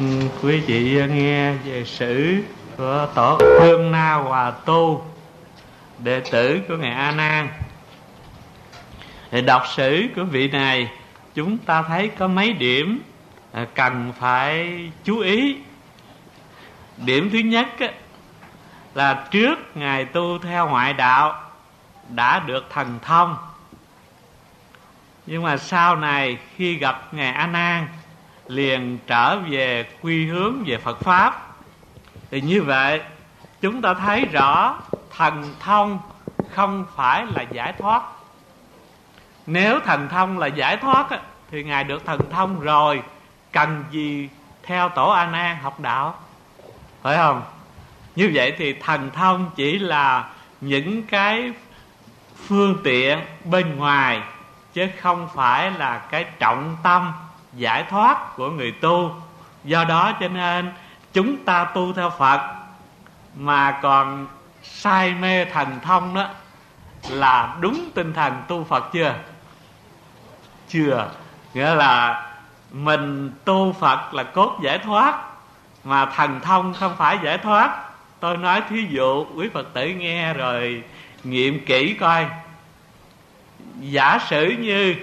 quý vị nghe về sử của tổ Hương Na Hòa Tu, đệ tử của ngài A Nan. Thì đọc sử của vị này, chúng ta thấy có mấy điểm cần phải chú ý. Điểm thứ nhất là trước ngài tu theo ngoại đạo đã được thần thông, nhưng mà sau này khi gặp ngài A Nan liền trở về quy hướng về Phật Pháp. Thì như vậy chúng ta thấy rõ thần thông không phải là giải thoát. Nếu thần thông là giải thoát thì ngài được thần thông rồi, cần gì theo tổ A Nan học đạo, phải không? Như vậy thì thần thông chỉ là những cái phương tiện bên ngoài, chứ không phải là cái trọng tâm giải thoát của người tu. Do đó cho nên chúng ta tu theo Phật mà còn say mê thần thông đó là đúng tinh thần tu Phật chưa? Chưa. Nghĩa là mình tu Phật là cốt giải thoát, mà thần thông không phải giải thoát. Tôi nói thí dụ quý Phật tử nghe rồi nghiệm kỹ coi. Giả sử như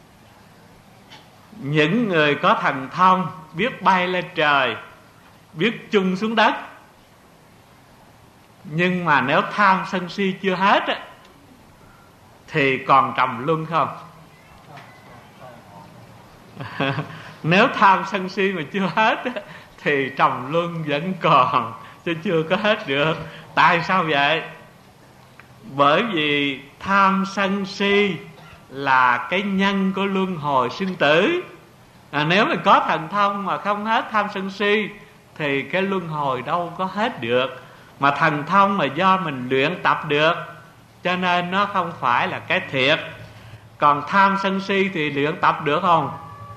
những người có thần thông biết bay lên trời, biết chung xuống đất, nhưng mà nếu tham sân si chưa hết thì còn trầm luân không? Nếu tham sân si mà chưa hết thì trầm luân vẫn còn, chứ chưa có hết được. Tại sao vậy? Bởi vì tham sân si là cái nhân của luân hồi sinh tử. Nếu mình có thần thông mà không hết tham sân si thì cái luân hồi đâu có hết được. Mà thần thông mà do mình luyện tập được, cho nên nó không phải là cái thiệt. Còn tham sân si thì luyện tập được không?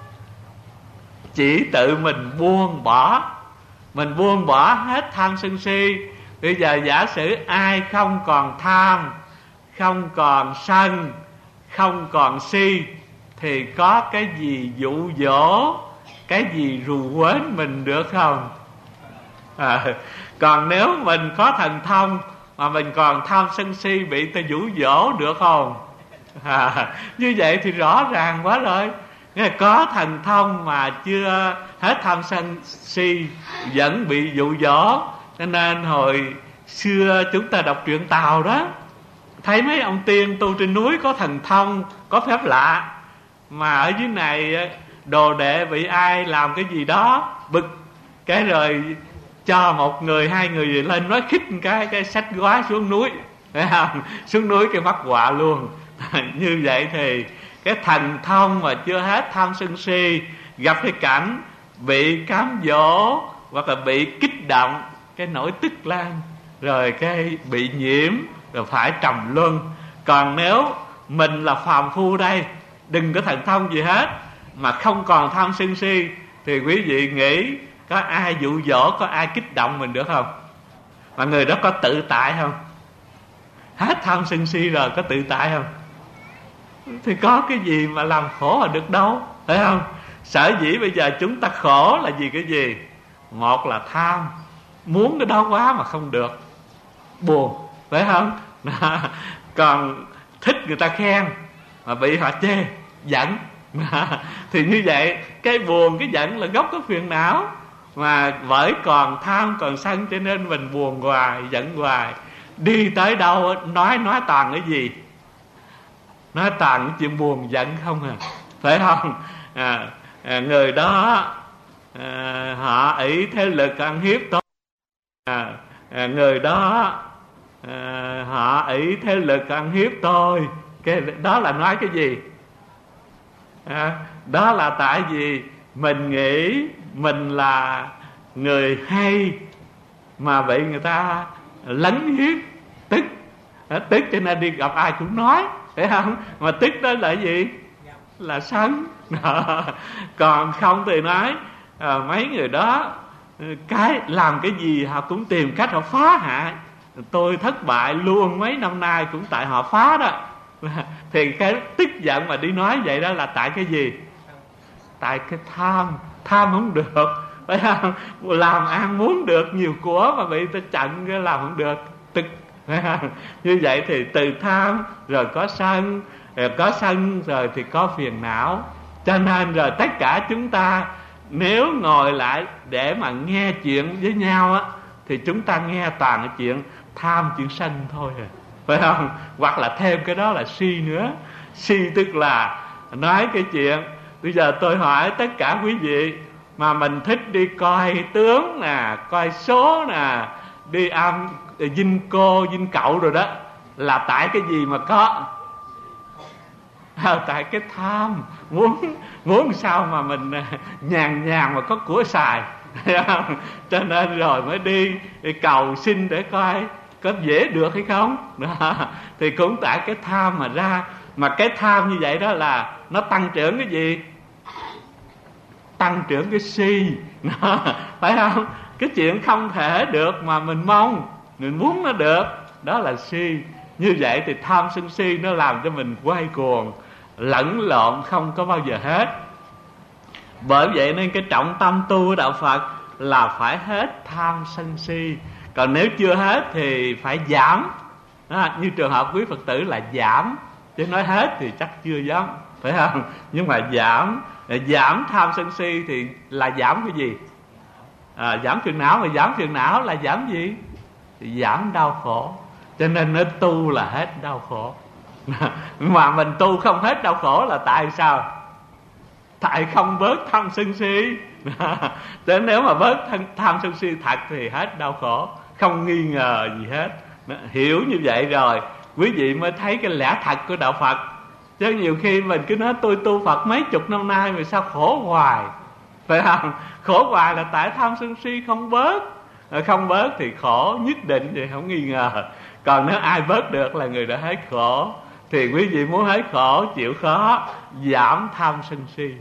Chỉ tự mình buông bỏ. Mình buông bỏ hết tham sân si. Bây giờ giả sử ai không còn tham, không còn sân, không còn si, thì có cái gì dụ dỗ, cái gì rù quến mình được không? Còn nếu mình có thần thông mà mình còn tham sân si, bị ta dụ dỗ được không? Như vậy thì rõ ràng quá rồi. Có thần thông mà chưa hết tham sân si vẫn bị dụ dỗ. Cho nên hồi xưa chúng ta đọc truyện Tàu đó, thấy mấy ông tiên tu trên núi có thần thông, có phép lạ, mà ở dưới này đồ đệ bị ai làm cái gì đó bực, cái rồi cho một người hai người gì lên nói khích cái sách gói xuống núi, phải không? Xuống núi cái mắc họa luôn. Như vậy thì cái thần thông mà chưa hết tham sân si, gặp cái cảnh bị cám dỗ hoặc là bị kích động, cái nổi tức lên, rồi cái bị nhiễm, rồi phải trầm luân. Còn nếu mình là phàm phu đây, đừng có thần thông gì hết, mà không còn tham sân si, thì quý vị nghĩ có ai dụ dỗ, có ai kích động mình được không? Mà người đó có tự tại không? Hết tham sân si rồi có tự tại không? Thì có cái gì mà làm khổ là được đâu, phải không? Sở dĩ bây giờ chúng ta khổ là vì cái gì? Một là tham, muốn cái đó quá mà không được, buồn, phải không? Còn thích người ta khen mà bị họ chê, giận. Thì như vậy cái buồn, cái giận là gốc của phiền não. Mà bởi còn tham còn sân, cho nên mình buồn hoài, giận hoài. Đi tới đâu nói toàn cái gì? Nói toàn chuyện buồn giận không phải không? Người đó họ ỷ thế lực ăn hiếp tôi, người đó họ ỷ thế lực ăn hiếp tôi. Cái đó là nói cái gì? Đó là tại vì mình nghĩ mình là người hay mà bị người ta lấn hiếp, tức cho nên đi gặp ai cũng nói, phải không? Mà tức đó là gì? Là sân. Còn không thì nói mấy người đó cái làm cái gì họ cũng tìm cách họ phá hại. Tôi thất bại luôn mấy năm nay cũng tại họ phá đó. Thì cái tức giận mà đi nói vậy đó là tại cái gì? Tại cái tham không được, phải không? Làm ăn muốn được nhiều của mà bị ta chặn cái làm không được, tức phải không? Như vậy thì từ tham rồi có sân, rồi có sân rồi thì có phiền não. Cho nên rồi tất cả chúng ta nếu ngồi lại để mà nghe chuyện với nhau á, thì chúng ta nghe toàn cái chuyện tham, chuyện sân thôi à, phải không? Hoặc là thêm cái đó là si nữa. Si tức là nói cái chuyện. Bây giờ tôi hỏi tất cả quý vị mà mình thích đi coi tướng nè, coi số nè, đi âm dinh cô dinh cậu rồi đó, là tại cái gì mà có? Tại cái tham, muốn sao mà mình nhàn nhàn mà có của xài. Cho nên rồi mới đi cầu xin để coi có dễ được hay không đó. Thì cũng tại cái tham mà ra. Mà cái tham như vậy đó là nó tăng trưởng cái gì? Tăng trưởng cái si đó, phải không? Cái chuyện không thể được mà mình mong, mình muốn nó được, đó là si. Như vậy thì tham sân si nó làm cho mình quay cuồng, lẫn lộn không có bao giờ hết. Bởi vậy nên cái trọng tâm tu của đạo Phật là phải hết tham sân si. Còn nếu chưa hết thì phải giảm đó. Như trường hợp quý Phật tử là giảm, chứ nói hết thì chắc chưa dám, phải không? Nhưng mà giảm tham sân si thì là giảm cái gì? Giảm phiền não. Mà giảm phiền não là giảm gì? Thì giảm đau khổ. Cho nên nó tu là hết đau khổ. Mà mình tu không hết đau khổ là tại sao? Tại không bớt tham sân si. Cho nên nếu mà bớt tham sân si thật thì hết đau khổ, không nghi ngờ gì hết. Hiểu như vậy rồi quý vị mới thấy cái lẽ thật của đạo Phật. Chứ nhiều khi mình cứ nói tôi tu Phật mấy chục năm nay mà sao khổ hoài, phải không? Khổ hoài là tại tham sân si không bớt. Không bớt thì khổ nhất định thì không nghi ngờ. Còn nếu ai bớt được là người đã hết khổ. Thì quý vị muốn hết khổ chịu khó, giảm tham sân si.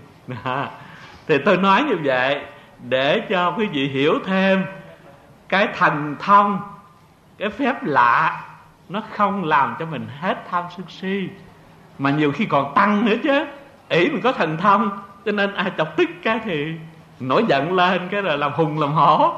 Thì tôi nói như vậy để cho quý vị hiểu thêm cái thần thông, cái phép lạ nó không làm cho mình hết tham sân si, mà nhiều khi còn tăng nữa chứ. Ý mình có thần thông, cho nên ai chọc tức cái thì nổi giận lên, cái rồi làm hùng làm hổ.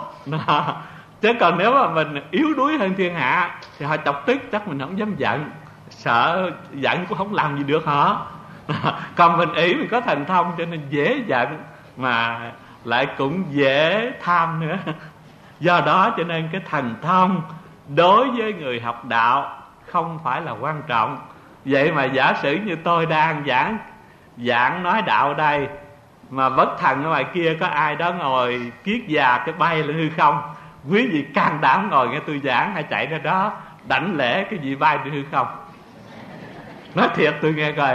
Chứ còn nếu mà mình yếu đuối hơn thiên hạ thì họ chọc tức chắc mình không dám giận, sợ giận cũng không làm gì được họ. Còn mình ý mình có thần thông cho nên dễ giận mà lại cũng dễ tham nữa. Do đó cho nên cái thần thông đối với người học đạo không phải là quan trọng. Vậy mà giả sử như tôi đang giảng nói đạo đây, mà bất thần ở ngoài kia có ai đó ngồi kiết già cái bay lên hư không, quý vị can đảm ngồi nghe tôi giảng hay chạy ra đó đảnh lễ cái gì bay lên hư không? Nói thiệt tôi nghe coi.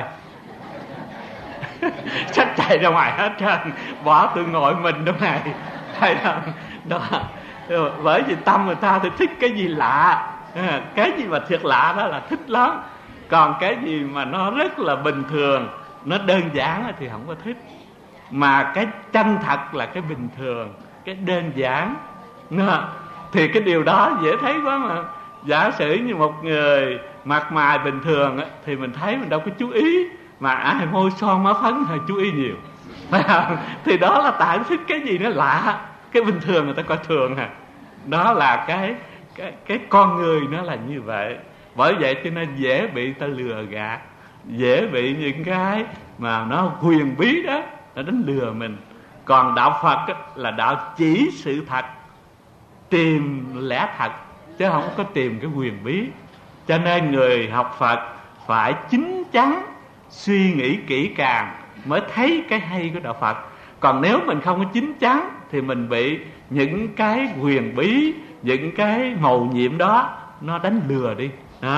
Chắc chạy ra ngoài hết trơn, bỏ tôi ngồi mình đâu này, thấy không? Đó. Bởi vì tâm người ta thì thích cái gì lạ, cái gì mà thiệt lạ đó là thích lắm. Còn cái gì mà nó rất là bình thường, nó đơn giản thì không có thích. Mà cái chân thật là cái bình thường, cái đơn giản thì cái điều đó dễ thấy quá mà. Giả sử như một người mặt mày bình thường thì mình thấy mình đâu có chú ý, mà ai môi son má phấn thì chú ý nhiều, phải không? Thì đó là tại thích cái gì nó lạ, cái bình thường người ta coi thường à. Đó là cái con người nó là như vậy. Bởi vậy cho nên dễ bị ta lừa gạt, dễ bị những cái mà nó huyền bí đó nó đánh lừa mình. Còn đạo Phật là đạo chỉ sự thật, tìm lẽ thật, chứ không có tìm cái huyền bí. Cho nên người học Phật phải chín chắn, suy nghĩ kỹ càng mới thấy cái hay của đạo Phật. Còn nếu mình không có chín chắn thì mình bị những cái huyền bí, những cái mầu nhiệm đó nó đánh lừa đi.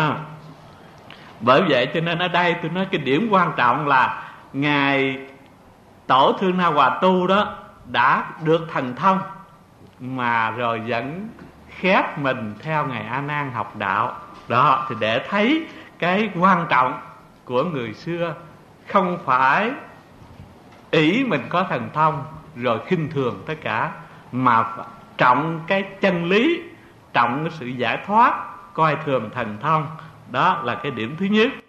Bởi vậy cho nên ở đây tôi nói cái điểm quan trọng là Ngài Tổ Thương Na Hòa Tu đó đã được thần thông, mà rồi vẫn khép mình theo Ngài A Nan học đạo. Đó thì để thấy cái quan trọng của người xưa, không phải ý mình có thần thông rồi khinh thường tất cả, mà trọng cái chân lý, trọng cái sự giải thoát, coi thường thần thông. Đó là cái điểm thứ nhất.